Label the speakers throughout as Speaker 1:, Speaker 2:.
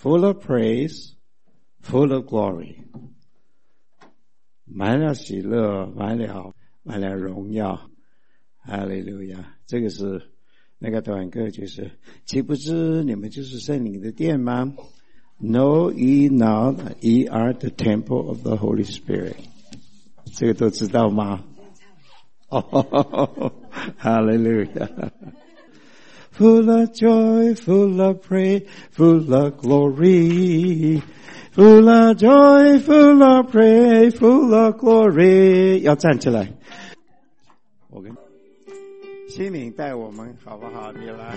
Speaker 1: full of praise, full of glory， 满了喜乐，满了荣耀，哈利路亚！这个是那个短歌，就是岂不知你们就是圣灵的殿吗？ Know ye not that ye are the temple of the Holy Spirit？ 这个都知道吗？哦，哈利路亚！ Full of joy, full of praise, full of glory. Full of joy, full of praise, full of glory. 要站起来。我跟心灵带我们好不好？你来。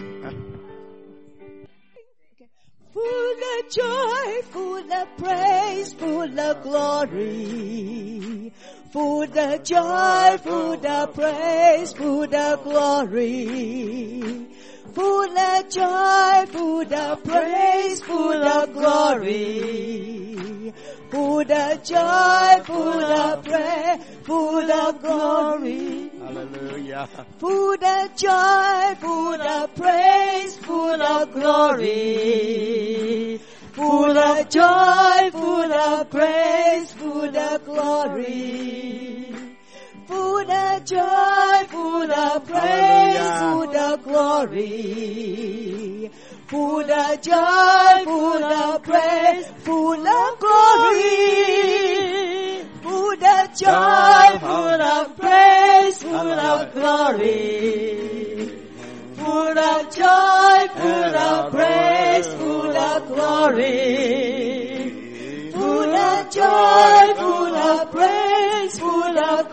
Speaker 2: Full of joy, full of praise, full of glory. Full of joy, full of praise, full of glory. Full of joy, full of praise, full of glory. Full of joy, full of praise, full of glory.
Speaker 1: Hallelujah.
Speaker 2: Full of joy, full of praise, full of glory. Full of joy, full of praise, full of glory. Full of joy, full of praise, full of glory. Full of joy, full of praise, full of glory. Full of joy, full of praise, full of glory. Full of joy, full of praise, full of glory. Full of joy, full of praise, full of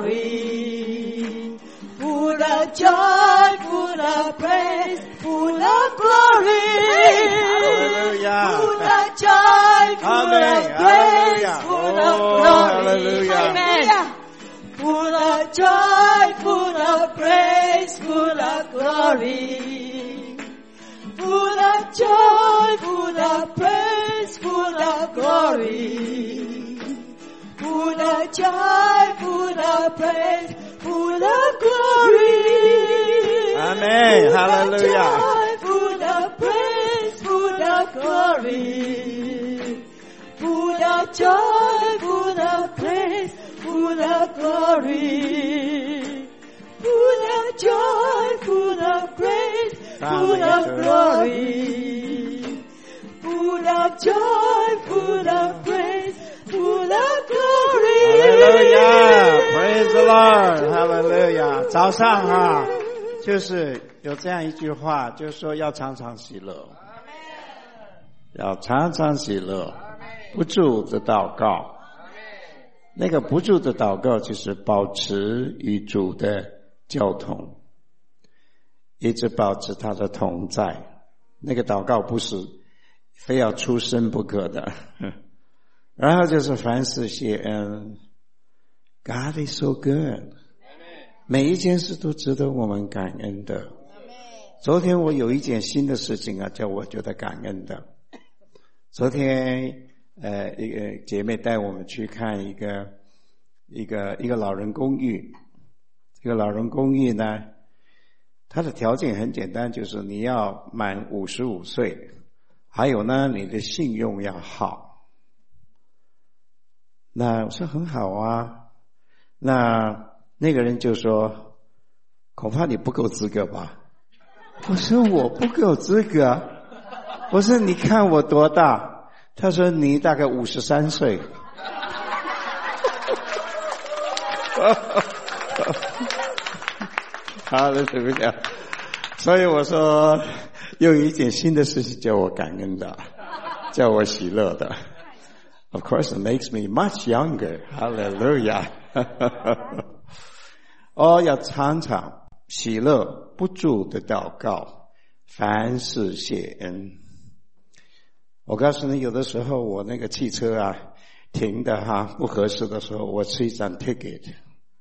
Speaker 2: glory. Full of joy, full of praise, full of glory.
Speaker 1: Hallelujah.
Speaker 2: Full of joy, full of praise, full of glory.
Speaker 1: Hallelujah.
Speaker 2: Amen. Full of joy, full of praise, full of glory. Full of joy, full of praise, full of glory. Full of joy, full of praise, full of glory.
Speaker 1: Amen. Hallelujah.
Speaker 2: Full of praise, full of glory. Full of joy, full of praise, full of glory. Full of joy, full of praise, full of glory. Full of joy, full of praise, full of glory.
Speaker 1: Hallelujah. Praise the Lord. Hallelujah. 早上哈，就是有这样一句话，就是说要常常喜乐，要常常喜乐，不住的祷告。那个不住的祷告就是保持与主的交通，一直保持他的同在。那个祷告不是非要出声不可的。然后就是凡事谢恩。God is so good， 每一件事都值得我们感恩的。昨天我有一件新的事情啊，叫我觉得感恩的。昨天一个姐妹带我们去看一个老人公寓。这个老人公寓呢，它的条件很简单，就是你要满55岁，还有呢你的信用要好。那我说很好啊。那个人就说恐怕你不够资格吧。我说我不够资格。我说你看我多大。他说你大概53岁。好了，对不起。所以我说又有一件新的事情叫我感恩的，叫我喜乐的。Of course, it makes me much younger. Hallelujah. 要常常喜乐，不住的祷告，凡事谢恩。我告诉你，有的时候我那个汽车啊停的不合适的时候，我吃一张 ticket，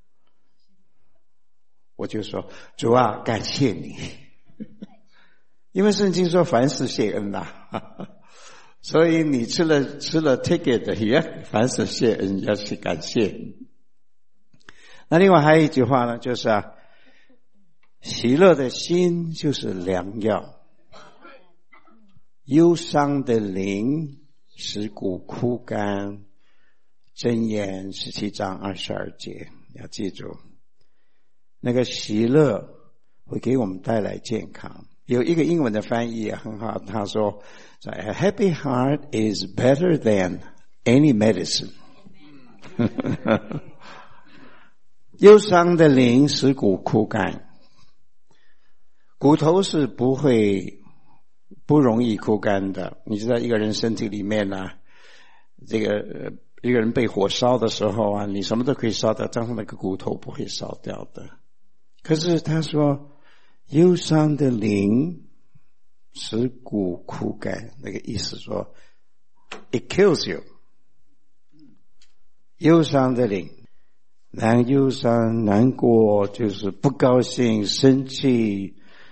Speaker 1: 我就说主啊，感谢你，因为圣经说凡事谢恩呐。所以你吃了 ticket 也凡事谢恩，要去感谢。那另外还有一句话呢，就是喜乐的心就是良药。 忧伤的灵使骨枯干。箴言17章22节，要记住，那个喜乐会给我们带来健康。有一个英文的翻译也很好，他说 A happy heart is better than any medicine 忧伤的灵使骨枯干。骨头是不容易枯干的。你知道一个人身体里面呢，这个一个人被火烧的时候啊，你什么都可以烧掉，但是那个骨头不会烧掉的。可是他说忧伤的灵使骨枯干，那个意思说 it kills you。 忧伤的灵，忧伤难过就是不高兴生气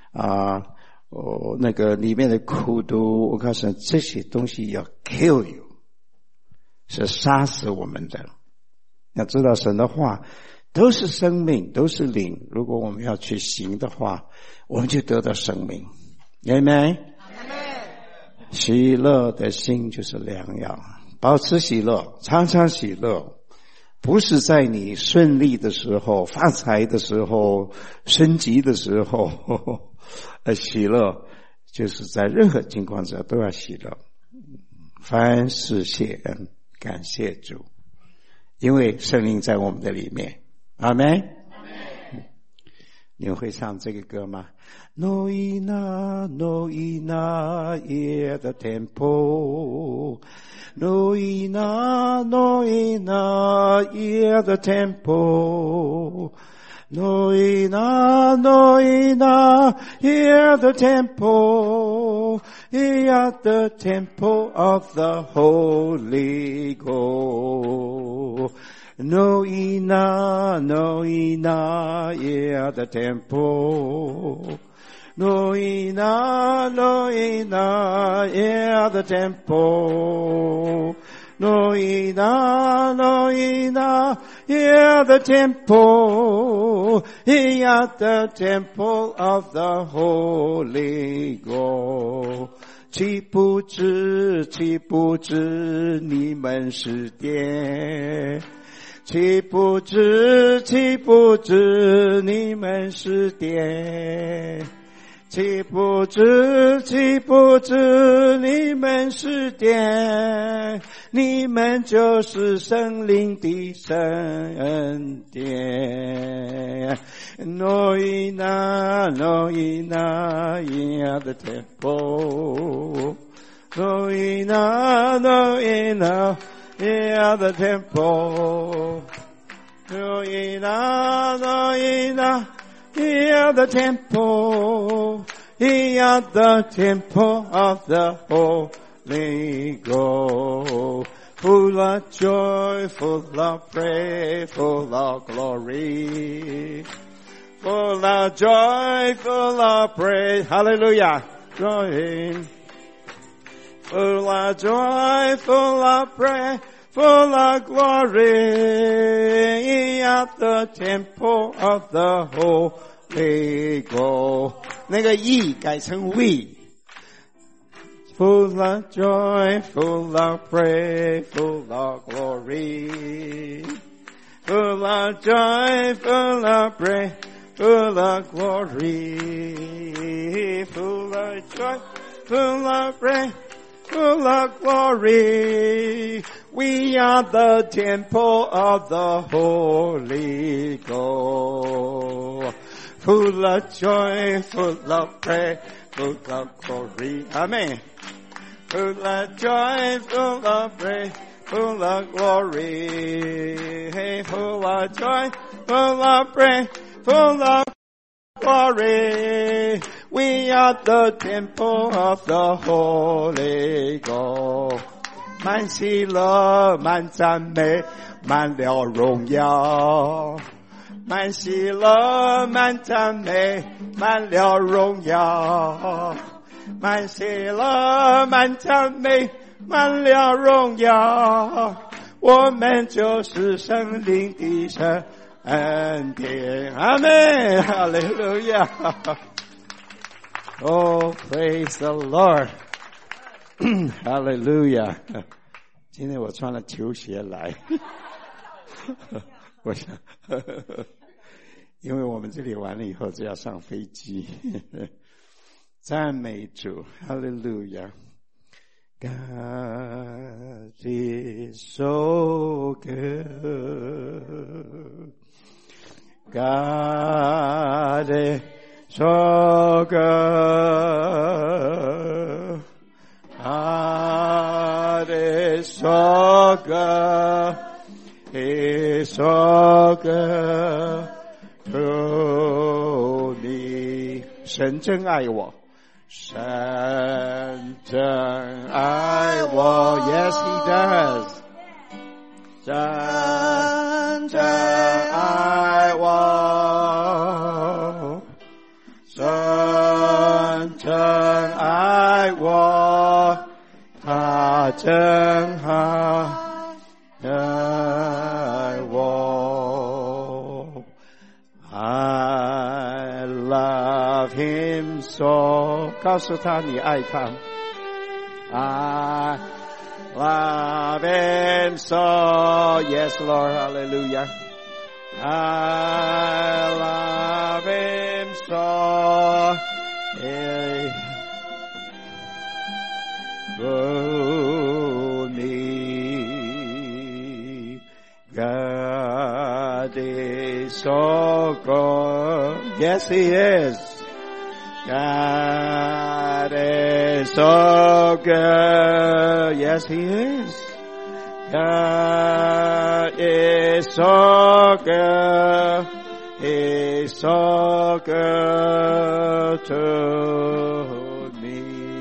Speaker 1: 那个里面的苦毒，我告诉你这些东西要 kill you， 是杀死我们的。要知道神的话都是生命，都是灵，如果我们要去行的话，我们就得到生命。Amen。 喜乐的心就是良药，保持喜乐，常常喜乐，不是在你顺利的时候、发财的时候、升级的时候喜乐，就是在任何情况下都要喜乐。凡事谢恩，感谢主，因为圣灵在我们的里面。阿们。你们会唱这个歌吗？ Noina, Noina, hear the tempo. Noina, Noina, hear the tempo. Noina, Noina, hear the tempo. Hear the tempo of the Holy Ghost. Noina, Noina, hear the tempo. Noina, Noina, hear the tempo. Noina, Noina, hear the tempo. Hear the tempo of the Holy Ghost. 岂不知，岂不知你们是癫？岂不知，岂不知你们是癫？岂不知，岂不知你们是癫？你们就是圣灵的圣殿。Noina, Noina, hear the tempo. Noina, Noina, hear the tempo. Noina, Noina, hear the tempo. Hear the tempo of the Holy Ghost. Full of joy, full of praise, full of glory. Full of joy, full of praise. Hallelujah. Joy. Full of joy, full of praise, full of glory. At the temple of the Holy Ghost. 那个 E 改成 we. Full of joy, full of praise, full of glory. Full of joy, full of praise, full of glory. Full of joy, full of praise, full of glory. We are the temple of the Holy Ghost. Full of joy, full of praise, full of glory. Amen. Full of joy, full of praise, full of glory. Hey, full of joy, full of praise, full of glory. We are the temple of the Holy Ghost. 满喜乐，满赞美，满了荣耀。满喜乐，满赞美，满了荣耀。满喜乐，满赞美，满了荣耀。我们就是圣灵的圣殿。阿们，哈利路亚。Oh, praise the Lord. 哈利路亚！今天我穿了球鞋来，我想，因为我们这里完了以后就要上飞机。赞美主，哈利路亚！ God is so good. God is so good. God is so good. He's so good to me. 神真爱我。 神真爱我 ，Yes He does。神真爱我，神真爱我，他真爱我。I love Him so。 告诉他你爱他 I love him so Yes Lord Hallelujah I love him so Hey Oh me God is so good Yes He is God is so good. Yes, He is. God is so good. He's so good to me.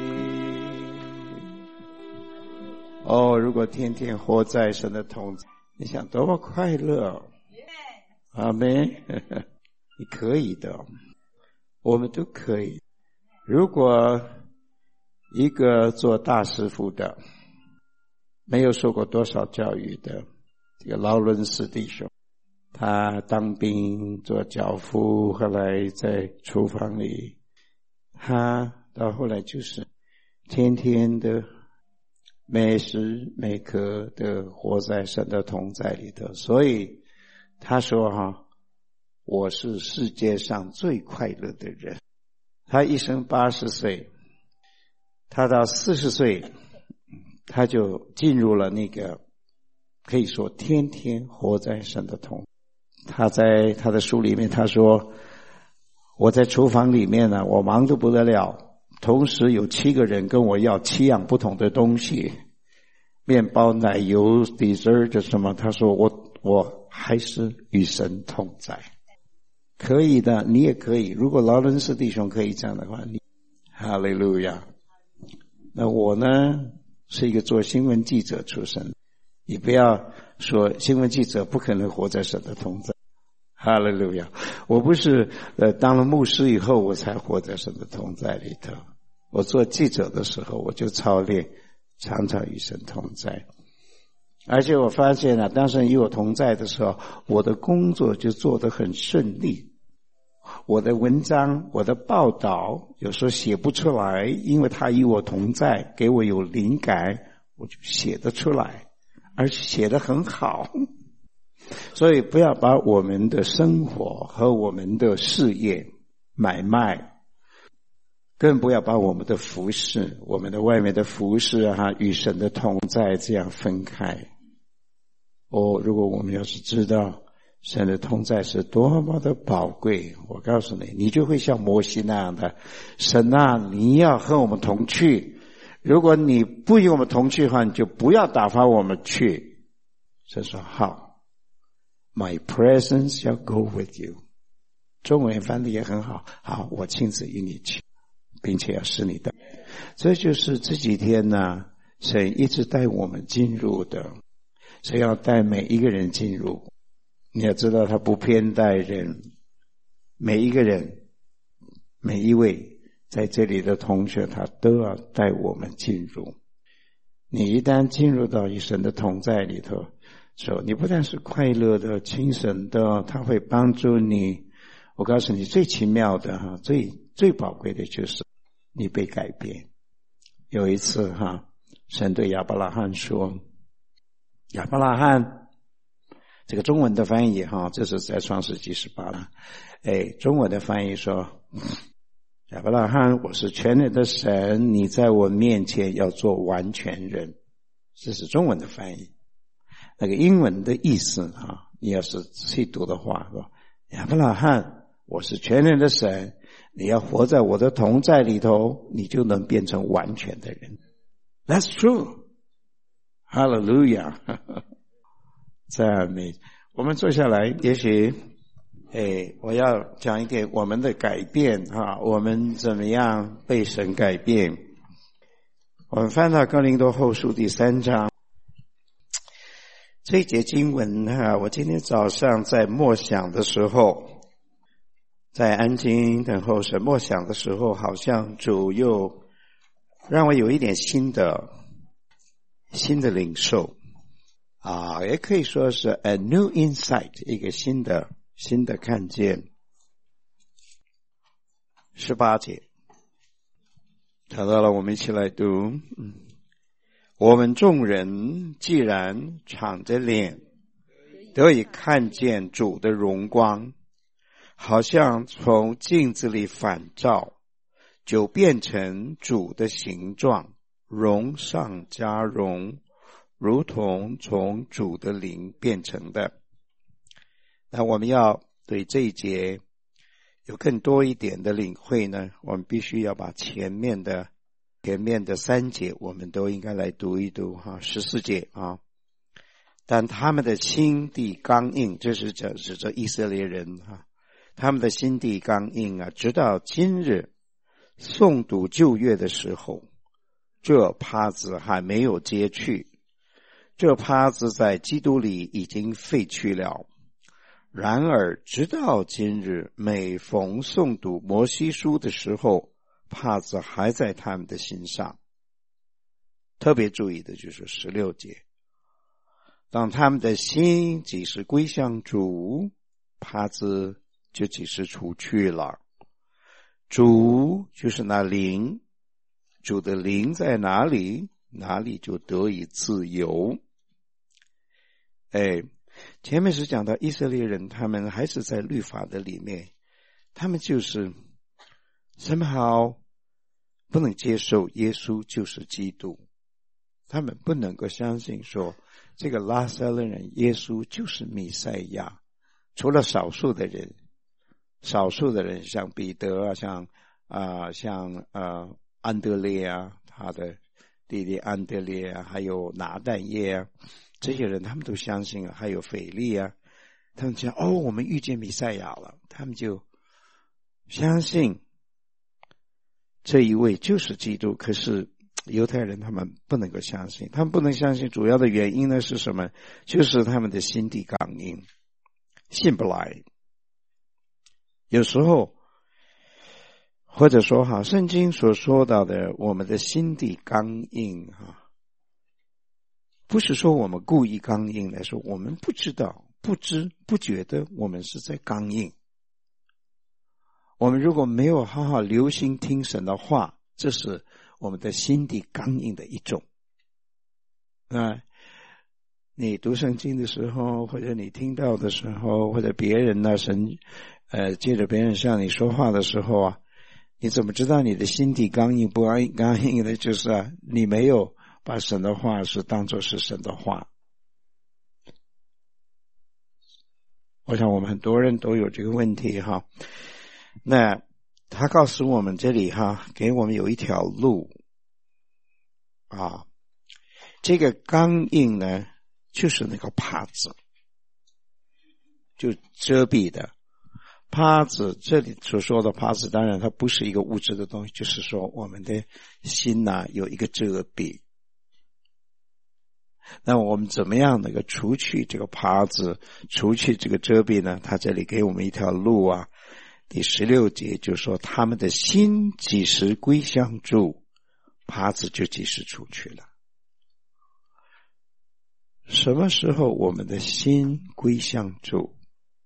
Speaker 1: 哦，如果天天活在神的同在，你想多么快乐！阿们，你可以的。 我们都可以。如果一个做大师傅的，没有受过多少教育的这个劳伦斯弟兄，他当兵做脚夫，后来在厨房里，他到后来就是天天的每时每刻的活在神的同在里头。所以他说我是世界上最快乐的人。他一生80岁，他到40岁，他就进入了那个可以说天天活在神的同。他在他的书里面他说，我在厨房里面呢，我忙得不得了，同时有7个人跟我要7样不同的东西，面包、奶油、dessert 什么。他说我还是与神同在。 可以的，你也可以。如果劳伦斯弟兄可以这样的话，你哈利路亚。那我呢，是一个做新闻记者出身，你不要说新闻记者不可能活在神的同在。哈利路亚！我不是当了牧师以后我才活在神的同在里头。我做记者的时候，我就操练，常常与神同在。 而且我发现当神与我同在的时候，我的工作就做得很顺利。我的文章、我的报道有时候写不出来，因为他与我同在，给我有灵感，我就写得出来，而且写得很好。所以不要把我们的生活和我们的事业、买卖，更不要把我们的服事、我们的外面的服事与神的同在这样分开。 如果我们要是知道神的同在是多么的宝贵，我告诉你，你就会像摩西那样的，神啊，你要和我们同去。如果你不与我们同去的话，你就不要打发我们去。神说好 ，My presence shall go with you。中文翻的也很好，好，我亲自与你去，并且要使你的。这就是这几天呢，神一直带我们进入的。 神要带每一个人进入，你要知道他不偏待人，每一个人，每一位在这里的同学，他都要带我们进入。你一旦进入到与神的同在里头，说你不但是快乐的、精神的，他会帮助你。我告诉你，最奇妙的最宝贵的就是你被改变。 有一次神对亚伯拉罕说，亚伯拉罕，这个中文的翻译这是在创世纪18了。中文的翻译说，亚伯拉罕，我是全能的神，你在我面前要做完全人。这是中文的翻译。那个英文的意思你要是仔细读的话，说亚伯拉罕，我是全能的神，你要活在我的同在里头，你就能变成完全的人。That's true. Hallelujah. 赞美。我们坐下来，也许我要讲一点我们的改变我们怎么样被神改变。我们翻到哥林多后书第3章，这一节经文我今天早上在默想的时候，在安静等候神默想的时候，好像主又让我有一点新的领受也可以说是 a new insight， 一个新的看见。18节找到了，我们一起来读。我们众人既然敞着脸得以看见主的荣光，好像从镜子里反照，就变成主的形状，荣上加荣，如同从主的灵变成的。那我们要对这一节有更多一点的领会呢，我们必须要把前面的3节我们都应该来读一读14节但他们的心地刚硬，这是指着以色列人他们的心地刚硬直到今日诵读旧约的时候，这帕子还没有揭去，这帕子在基督里已经废去了。然而直到今日，每逢诵读摩西书的时候，帕子还在他们的心上。特别注意的就是16节，当他们的心即是归向主，帕子就即是除去了。主就是那灵，主的灵在哪里，哪里就得以自由。前面是讲到以色列人，他们还是在律法的里面，他们就是somehow不能接受耶稣就是基督，他们不能够相信说这个拉撒勒人耶稣就是弥赛亚。除了少数的人像彼得像安德烈他的弟弟安德烈还有拿但业这些人他们都相信还有腓力他们讲我们遇见弥赛亚了，他们就相信这一位就是基督。可是犹太人他们不能够相信，他们不能相信主要的原因呢是什么？就是他们的心地刚硬，信不来。有时候或者说圣经所说到的我们的心地刚硬不是说我们故意刚硬来说，我们不知道不知不觉得我们是在刚硬。我们如果没有好好留心听神的话，这是我们的心地刚硬的一种。你读圣经的时候，或者你听到的时候，或者别人神借着别人向你说话的时候你怎么知道你的心地刚硬不刚硬的？就是你没有把神的话是当作是神的话。我想我们很多人都有这个问题那他告诉我们这里给我们有一条路这个刚硬呢就是那个帕子，就遮蔽的帕子。这里所说的帕子当然它不是一个物质的东西，就是说我们的心有一个遮蔽。那我们怎么样能够除去这个帕子，除去这个遮蔽呢？他这里给我们一条路第16节就说他们的心几时归向主，帕子就几时出去了。什么时候我们的心归向主，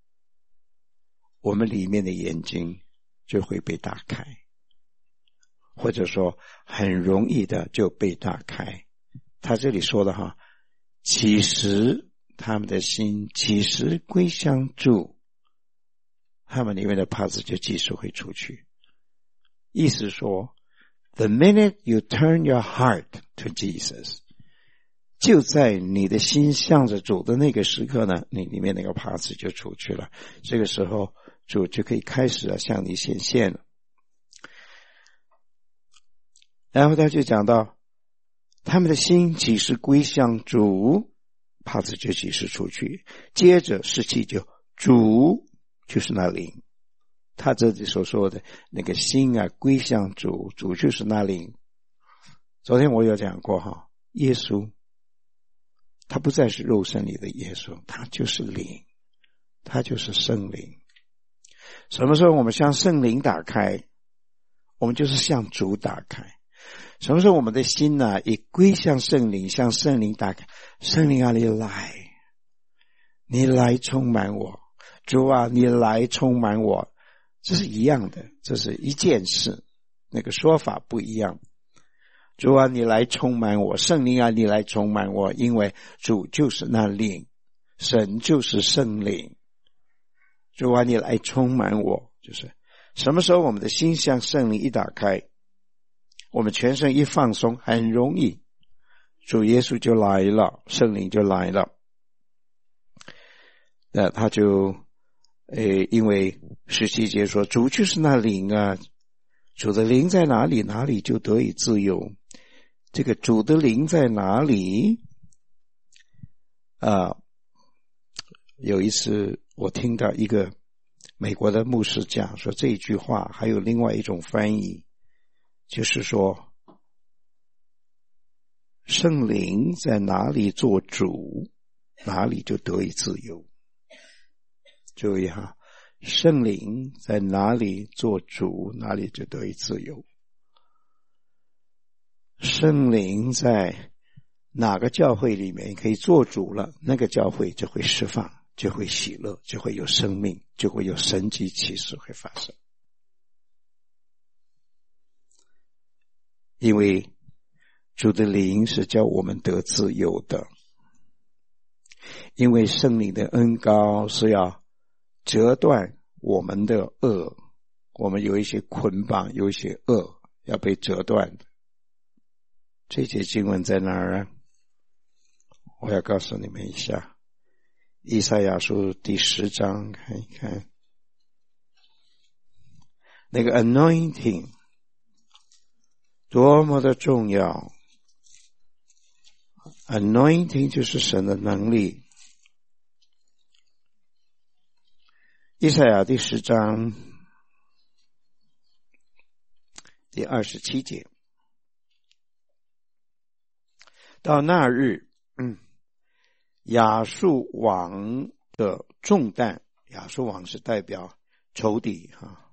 Speaker 1: 我们里面的眼睛就会被打开， 或者说很容易的就被打开。他这里说的哈，其实他们的心其实归向主，他们里面的帕子就即时会出去。意思说 The minute you turn your heart to Jesus， 就在你的心向着主的那个时刻呢，你里面那个帕子就出去了。这个时候主就可以开始向你显现了。然后他就讲到他们的心即时归向主，帕子就即时出去。接着17就主就是那灵，他这里所说的那个心啊归向主，主就是那灵。昨天我有讲过哈，耶稣他不再是肉身里的耶稣，他就是灵，他就是圣灵。什么时候我们向圣灵打开，我们就是向主打开。什么时候我们的心呢也归向圣灵，向圣灵打开，圣灵啊你来，你来充满我，主啊你来充满我，这是一样的，这是一件事，那个说法不一样。主啊你来充满我，圣灵啊你来充满我，因为主就是那灵，神就是圣灵。主啊你来充满我，就是什么时候我们的心向圣灵一打开，我们全身一放松，很容易主耶稣就来了，圣灵就来了。那他就因为17节说主就是那灵啊，主的灵在哪里，哪里就得以自由。这个主的灵在哪里有一次我听到一个美国的牧师讲说这一句话还有另外一种翻译，就是说圣灵在哪里做主，哪里就得以自由。注意哈，圣灵在哪里做主，哪里就得以自由。圣灵在哪个教会里面可以做主了，那个教会就会释放，就会喜乐，就会有生命，就会有神迹奇事会发生。因为主的灵是叫我们得自由的，因为圣灵的恩膏是要折断我们的恶，我们有一些捆绑，有一些恶要被折断的。这节经文在哪儿啊？我要告诉你们一下，以赛亚书第10章，看一看那个 anointing 多么的重要。 anointing 就是神的能力。以赛亚第10章第27节，到那日亚述王的重担，亚述王是代表仇敌哈，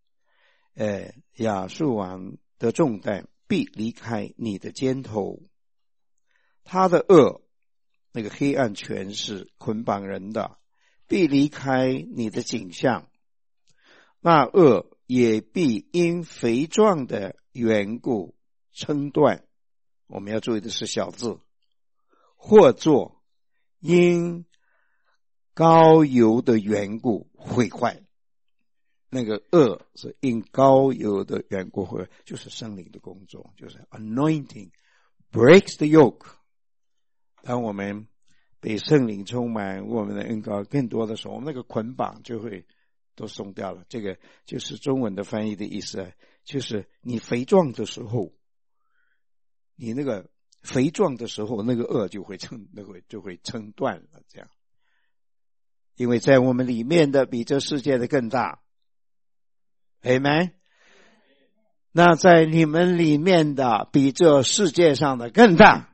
Speaker 1: 亚述王的重担必离开你的肩头，他的恶，那个黑暗权势捆绑人的，必离开你的景象，那恶也必因肥壮的缘故撑断。我们要注意的是小字，或作因膏油的缘故毁坏。那个恶是因膏油的缘故毁坏，就是圣灵的工作，就是 anointing breaks the yoke。 当我们被圣灵充满，我们的恩膏更多的时候，我们那个捆绑就会都松掉了。这个就是中文的翻译的意思，就是你肥壮的时候，你那个肥壮的时候，那个恶就会撑断了，这样。因为在我们里面的比这世界的更大。 Amen。 那在你们里面的比这世界上的更大，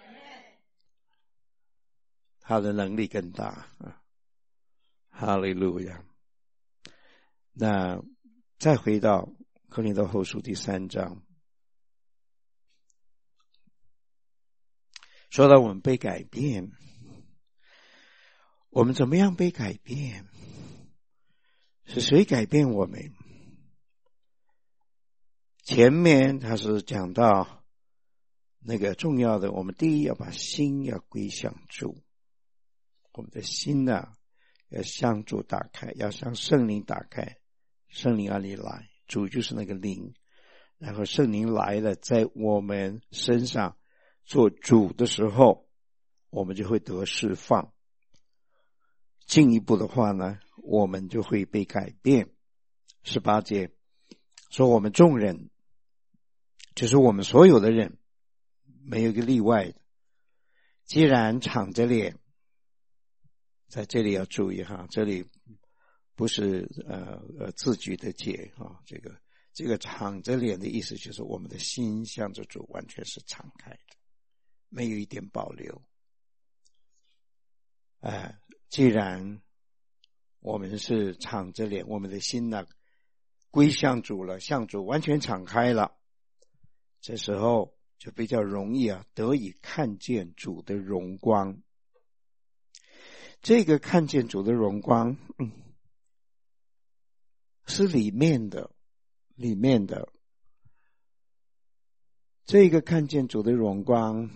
Speaker 1: 他的能力更大。哈利路亚。那再回到哥林多后书第3章，说到我们被改变，我们怎么样被改变？是谁改变我们？ 前面他是讲到那个重要的，我们第一要把心要归向主，我们的心要向主打开，要向圣灵打开，圣灵哪里来？主就是那个灵，然后圣灵来了，在我们身上做主的时候，我们就会得释放。进一步的话呢，我们就会被改变。18节说我们众人，就是我们所有的人，没有一个例外的，既然敞着脸，在这里要注意哈，这里不是字句的解哈，这个敞着脸的意思就是我们的心向着主完全是敞开的，没有一点保留。既然我们是敞着脸，我们的心归向主了，向主完全敞开了，这时候就比较容易得以看见主的荣光。这个看见主的荣光是里面的这个看见主的荣光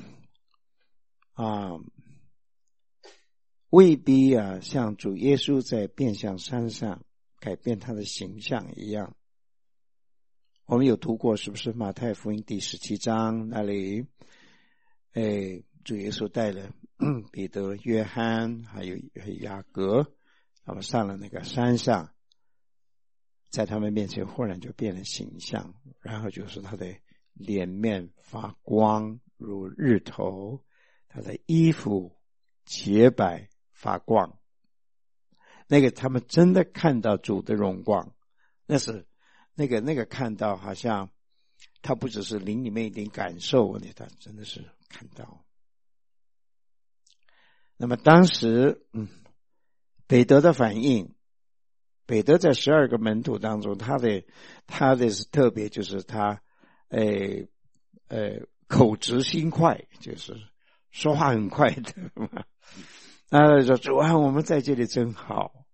Speaker 1: 未必像主耶稣在变相山上改变他的形象一样。我们有读过是不是马太福音第17章那里主耶稣带了彼得、约翰还有雅各，他们上了那个山上，在他们面前忽然就变了形象，然后就是他的脸面发光如日头，他的衣服洁白发光。那个他们真的看到主的荣光，那是那个看到，好像他不只是灵里面一点感受，他真的是看到。那么当时彼得的反应，彼得在12个门徒当中，他的是特别，就是他口直心快，就是说话很快的他说主啊，我们在这里真好，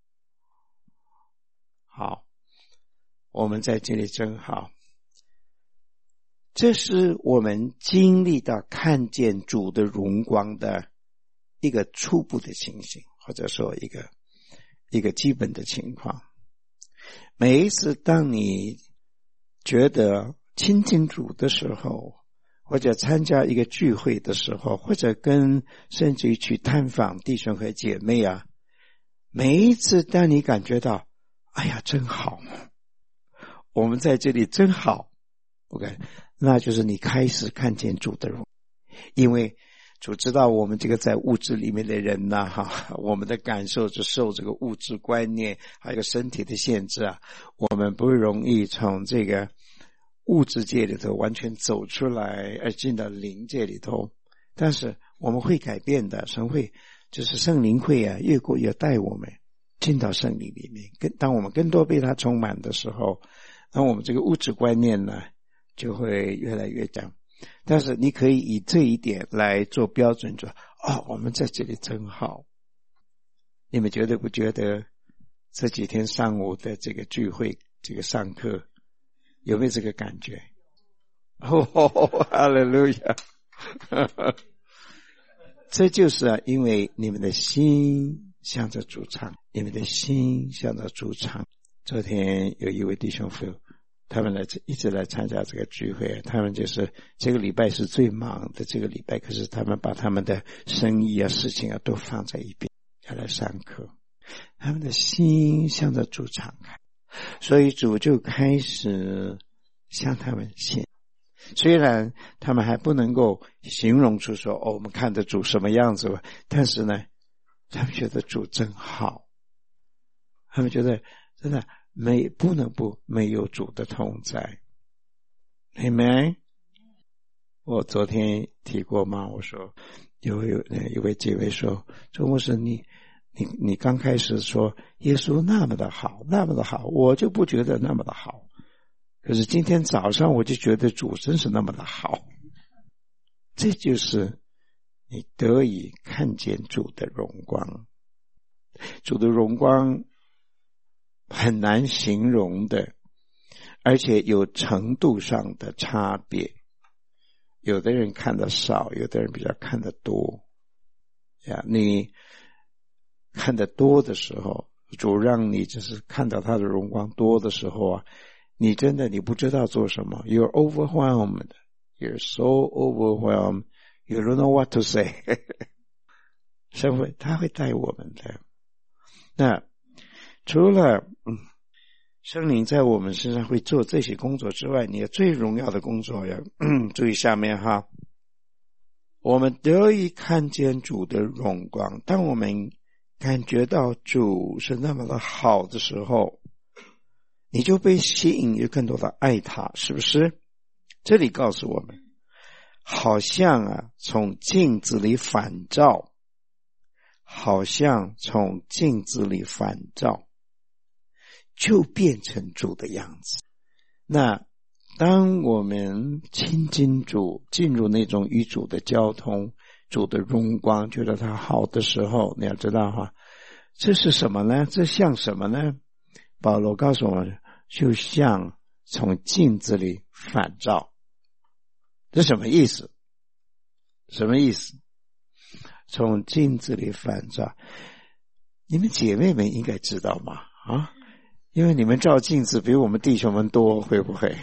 Speaker 1: 我们在这里真好。这是我们经历到看见主的荣光的一个初步的情形，或者说一个基本的情况。每一次当你觉得亲近主的时候，或者参加一个聚会的时候，或者甚至于去探访弟兄和姐妹每一次当你感觉到哎呀真好，我们在这里真好 OK， 那就是你开始看见主的荣，因为主知道我们这个在物质里面的人我们的感受是受这个物质观念还有身体的限制我们不容易从这个物质界里头完全走出来而进到灵界里头，但是我们会改变的，神会就是圣灵会越过越带我们进到圣灵里面，当我们更多被他充满的时候，那我们这个物质观念呢就会越来越强。但是你可以以这一点来做标准，说我们在这里真好。你们觉得不觉得这几天上午的这个聚会这个上课有没有这个感觉？哈利路亚这就是因为你们的心向着主唱，你们的心向着主唱。昨天有一位弟兄夫他们一直来参加这个聚会，他们就是这个礼拜是最忙的这个礼拜，可是他们把他们的生意事情都放在一边要来上课，他们的心向着主敞开，所以主就开始向他们显，虽然他们还不能够形容出说我们看的主什么样子吧，但是呢他们觉得主真好，他们觉得真的不能没有主的同在。 Amen。 我昨天提过吗？我说有一位姐妹说牧师你刚开始说耶稣那么的好那么的好，我就不觉得那么的好，可是今天早上我就觉得主真是那么的好。这就是你得以看见主的荣光，主的荣光很难形容的， 而且有程度上的差别。有的人看得少，有的人比较看得多。你看得多的时候，主让你就是看到他的荣光多的时候啊，你真的你不知道做什么。You're overwhelmed. You're so overwhelmed. You don't know what to say. 神会他会带我们的。那除了圣灵在我们身上会做这些工作之外，你最荣耀的工作要注意下面哈，我们得以看见主的荣光。当我们感觉到主是那么的好的时候，你就被吸引，有更多的爱他，是不是？这里告诉我们，好像从镜子里反照，好像从镜子里反照，就变成主的样子。那当我们亲近主，进入那种与主的交通，主的荣光，觉得他好的时候，你要知道哈，这是什么呢？这像什么呢？保罗告诉我们，就像从镜子里反照。这什么意思？什么意思？从镜子里反照，你们姐妹们应该知道吗？因为你们照镜子比我们弟兄们多，会不会？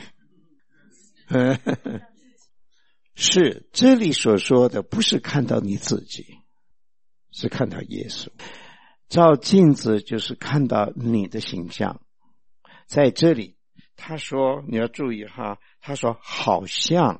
Speaker 1: 是，这里所说的不是看到你自己，是看到耶稣。照镜子就是看到你的形象。在这里他说，你要注意哈，他说好像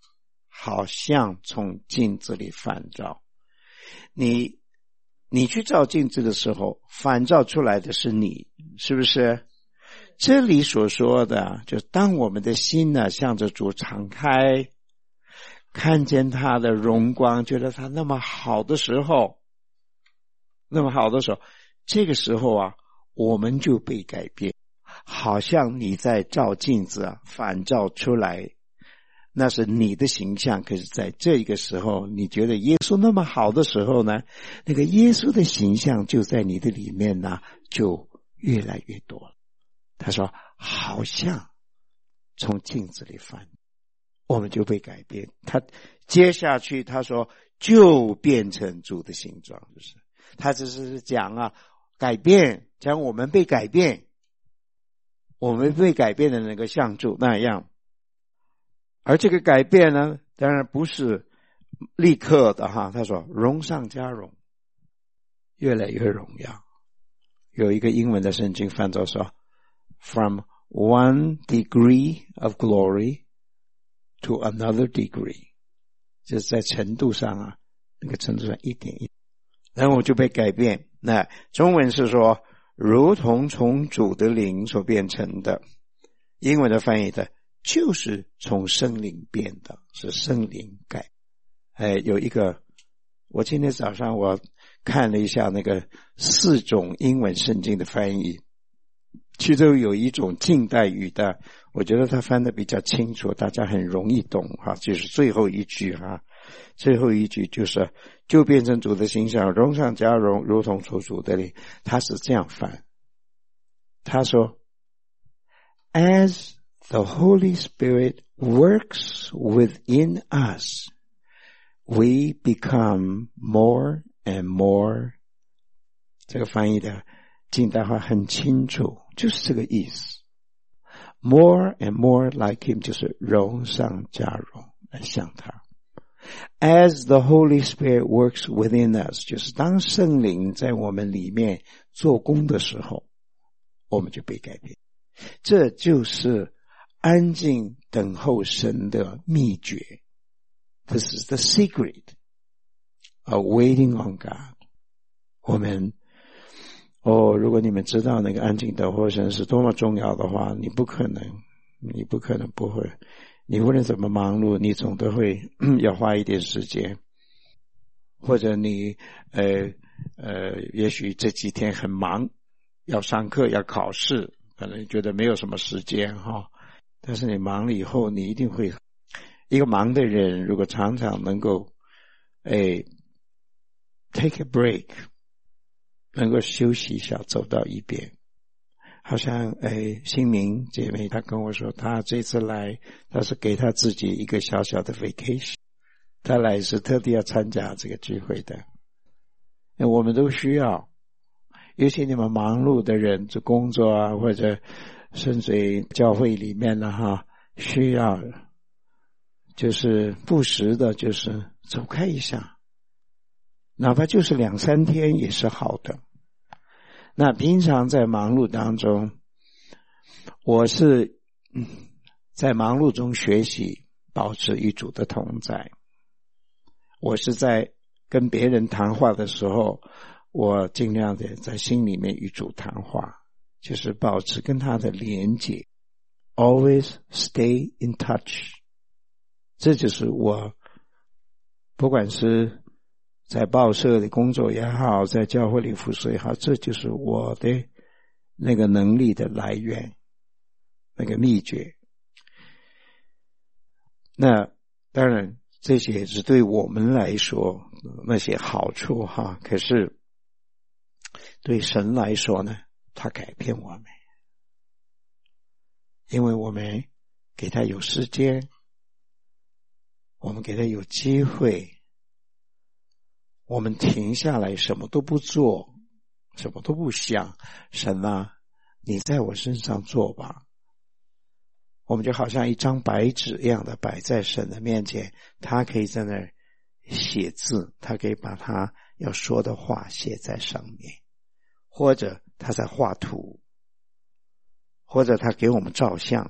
Speaker 1: 从镜子里反照。你去照镜子的时候，反照出来的是你，是不是？这里所说的，就当我们的心呢向着主敞开，看见他的荣光，觉得他那么好的时候，这个时候我们就被改变。好像你在照镜子反照出来，那是你的形象。可是在这个时候，你觉得耶稣那么好的时候呢，那个耶稣的形象就在你的里面呢，就越来越多了。他说好像从镜子里反，我们就被改变。他接下去他说就变成主的形状，就是他只是讲改变，讲我们被改变，我们被改变的那个像主那样。而这个改变呢，当然不是立刻的哈。他说荣上加荣，越来越荣耀。有一个英文的圣经翻作说 From one degree of glory to another degree， 就是在程度上那个程度上一点一点，然后我就被改变。那中文是说如同从主的灵所变成的，英文的翻译的就是从圣灵变的，是圣灵改。有一个，我今天早上我看了一下那个4种英文圣经的翻译，其中有一种近代语的，我觉得他翻得比较清楚，大家很容易懂就是最后一句最后一句就是就变成主的形象，荣上加荣，如同从主的灵。他是这样翻，他说 As the Holy Spirit works within us, we become more and more， 这个翻译的近代化很清楚，就是这个意思。More and more like him， 就是荣上加荣，来像他。As the Holy Spirit works within us， 就是当圣灵在我们里面做工的时候，我们就被改变。这就是安静等候神的秘诀。This is the secret of waiting on God。 我们如果你们知道那个安静等候神是多么重要的话，你不可能不会。你无论怎么忙碌，你总都会要花一点时间，或者你也许这几天很忙，要上课要考试，可能觉得没有什么时间但是你忙了以后，你一定会，一个忙的人如果常常能够take a break， 能够休息一下，走到一边， 好像新明姐妹她跟我说，她这次来她是给她自己一个小小的 vacation， 她来是特地要参加这个聚会的。我们都需要，尤其你们忙碌的人，做工作啊，或者甚至于教会里面的需要就是不时的就是走开一下，哪怕就是2-3天也是好的。那平常在忙碌当中，我是在忙碌中学习保持与主的同在。我是在跟别人谈话的时候，我尽量的在心里面与主谈话，就是保持跟他的连结， always stay in touch。 这就是我不管是在报社的工作也好，在教会里服侍也好，这就是我的那个能力的来源，那个秘诀。那当然这些是对我们来说那些好处可是对神来说呢，他改变我们，因为我们给他有时间，我们给他有机会，我们停下来什么都不做，什么都不想，神啊，你在我身上做吧。我们就好像一张白纸一样的摆在神的面前，他可以在那儿写字，他可以把他要说的话写在上面，或者他在画图，或者他给我们照相。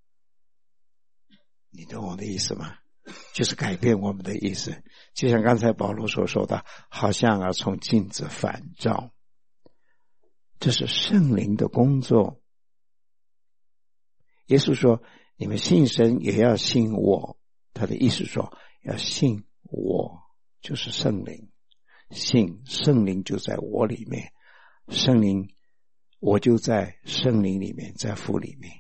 Speaker 1: 你懂我的意思吗？就是改变我们的意思，就像刚才保罗所说的，好像从镜子反照。这是圣灵的工作。耶稣说，你们信神也要信我，他的意思说要信我，就是圣灵，信圣灵就在我里面，圣灵我就在圣灵里面，在父里面。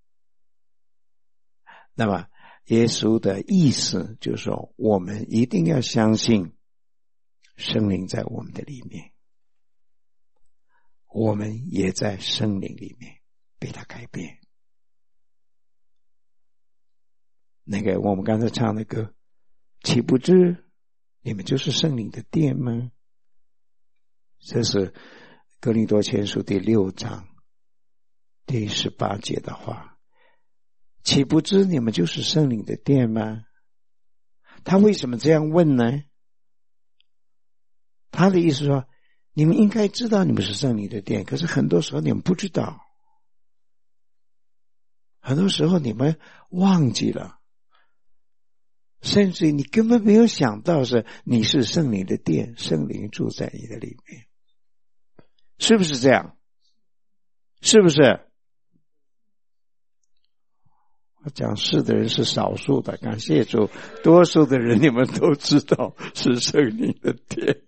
Speaker 1: 那么耶稣的意思就是说，我们一定要相信圣灵在我们的里面，我们也在圣灵里面被他改变。那个我们刚才唱的歌，岂不知你们就是圣灵的殿吗？这是哥林多前书第6章第18节的话。岂不知你们就是圣灵的殿吗？他为什么这样问呢？他的意思说，你们应该知道你们是圣灵的殿，可是很多时候你们不知道，很多时候你们忘记了，甚至你根本没有想到是你是圣灵的殿，圣灵住在你的里面，是不是这样？是不是？讲是的人是少数的，感谢主，多数的人你们都知道是圣灵的殿。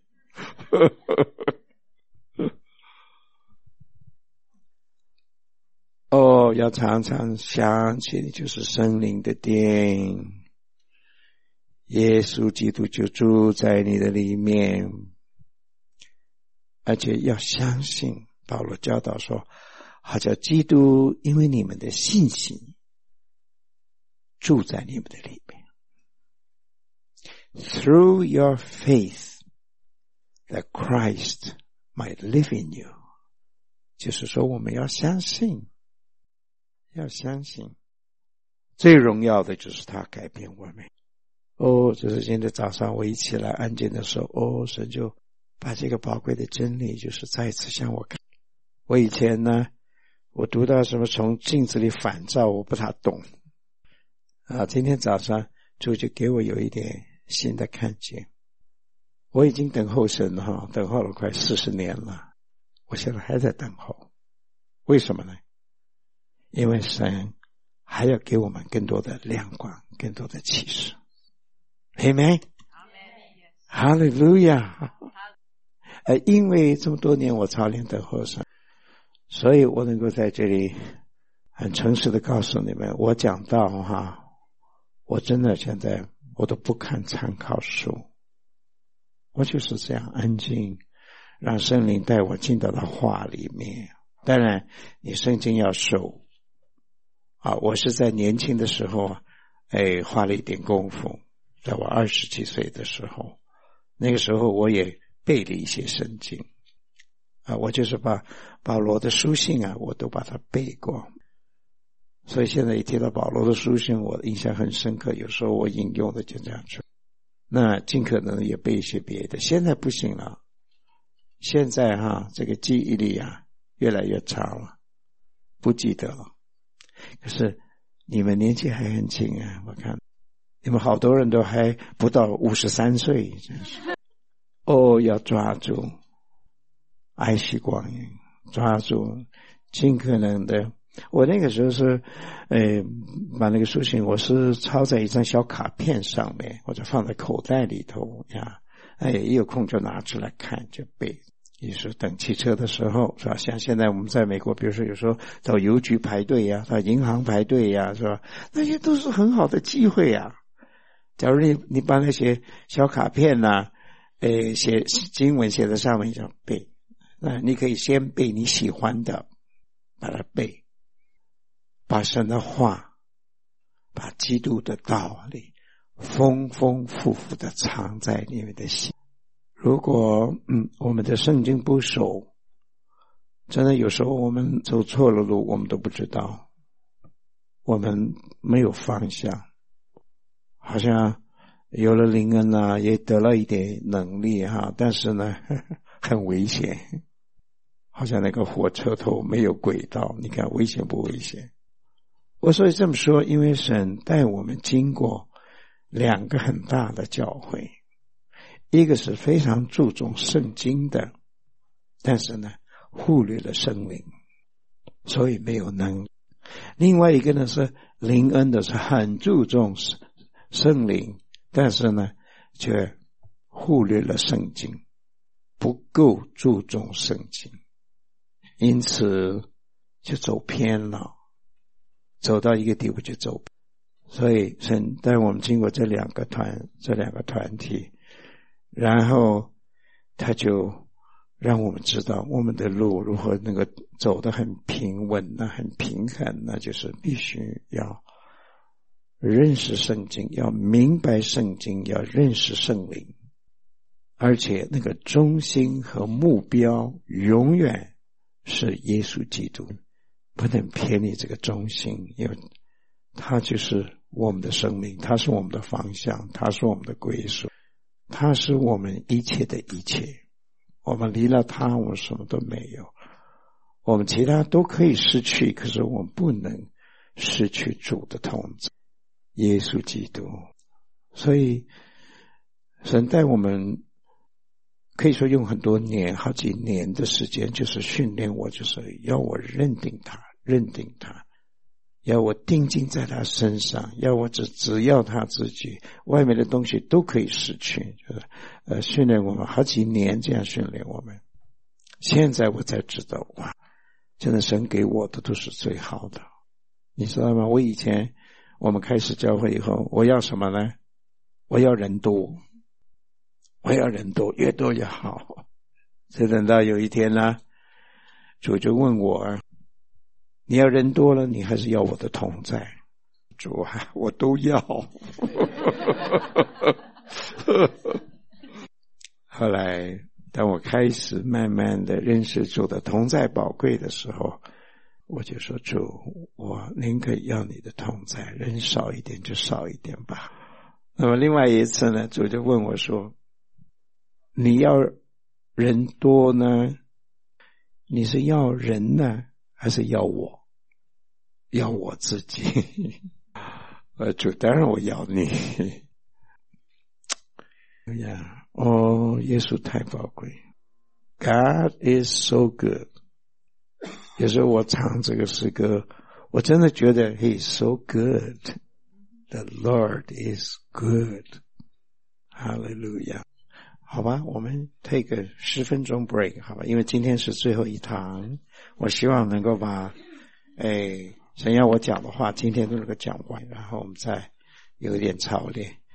Speaker 1: 要常常想起你就是圣灵的殿，耶稣基督就住在你的里面，而且要相信，保罗教导说，好叫基督因为你们的信心住在你们的里面。Through your faith that Christ might live in you， 就是说我们要相信，要相信，最荣耀的就是他改变我们。这是今天早上我一起来安静的时候，神就把这个宝贵的真理就是再一次向我看。我以前呢，我读到什么从镜子里反照，我不大懂今天早上主就给我有一点新的看见。我已经等候神等候了快40年了，我现在还在等候。为什么呢？因为神还要给我们更多的亮光，更多的启示。Amen， 哈利路亚。因为这么多年我操练等候神，所以我能够在这里很诚实的告诉你们，我讲到我真的现在我都不看参考书，我就是这样安静，让圣灵带我进到他话里面， 当然你圣经要守啊。我是在年轻的时候花了一点功夫，在我20几岁的时候，那个时候我也背了一些圣经啊，我就是把保罗的书信啊我都把它背过，所以现在一提到保罗的书信我印象很深刻，有时候我引用的就这样子。那尽可能也背一些别的，现在不行了，现在这个记忆力啊越来越差了，不记得了。可是你们年纪还很轻啊，我看你们好多人都还不到53岁，真是要抓住，爱惜光阴，抓住，尽可能的。我那个时候是把那个书信我是抄在一张小卡片上面，我就放在口袋里头呀，一有空就拿出来看就背。有时候等汽车的时候是吧，像现在我们在美国，比如说有时候到邮局排队呀，到银行排队呀，是吧，那些都是很好的机会呀。假如你把那些小卡片写经文写在上面就背，那你可以先背你喜欢的，把它背，把神的话，把基督的道理丰丰富富的藏在你们的心。如果我们的圣经不守，真的有时候我们走错了路，我们都不知道，我们没有方向，好像有了灵恩啊，也得了一点能力但是呢很危险，好像那个火车头没有轨道，你看危险不危险？我所以这么说，因为神带我们经过2个很大的教会，一个是非常注重圣经的，但是呢忽略了圣灵，所以没有能力。另外一个呢是灵恩的，是很注重圣灵，但是呢却忽略了圣经，不够注重圣经，因此就走偏了，走到一个地步就走偏。所以神带我们经过这两个团体，然后他就让我们知道我们的路如何能够走得很平稳很平衡，那就是必须要认识圣经，要明白圣经，要认识圣灵，而且那个中心和目标永远是耶稣基督，不能偏离这个中心，因为他就是我们的生命，他是我们的方向，他是我们的归属，他是我们一切的一切。我们离了他，我们什么都没有，我们其他都可以失去，可是我们不能失去主的同在，耶稣基督。所以神带我们可以说用很多年，好几年的时间，就是训练我，就是要我认定他，要我定睛在他身上，要我只要他自己，外面的东西都可以失去，就是训练我们好几年，这样训练我们。现在我才知道，哇，真的神给我的都是最好的，你知道吗？我们开始教会以后，我要什么呢？我要人多，越多越好。所以等到有一天呢，主就问我，你要人多了，你还是要我的同在？主啊，我都要。后来当我开始慢慢的认识主的同在宝贵的时候，我就说，主，我宁可要你的同在，人少一点就少一点吧。那么另外一次呢，主就问我说，你要人多呢，你是要人呢，还是要我？要我自己。主，当然我要你。耶稣太宝贵。God is so good。有时候我唱这个诗歌，我真的觉得 He is so good. The Lord is good. Hallelujah。好吧，我们 take a 10分钟 break， 好吧，因为今天是最后一堂，我希望能够把神要我讲的话今天都能够讲完，然后我们再有一点操练。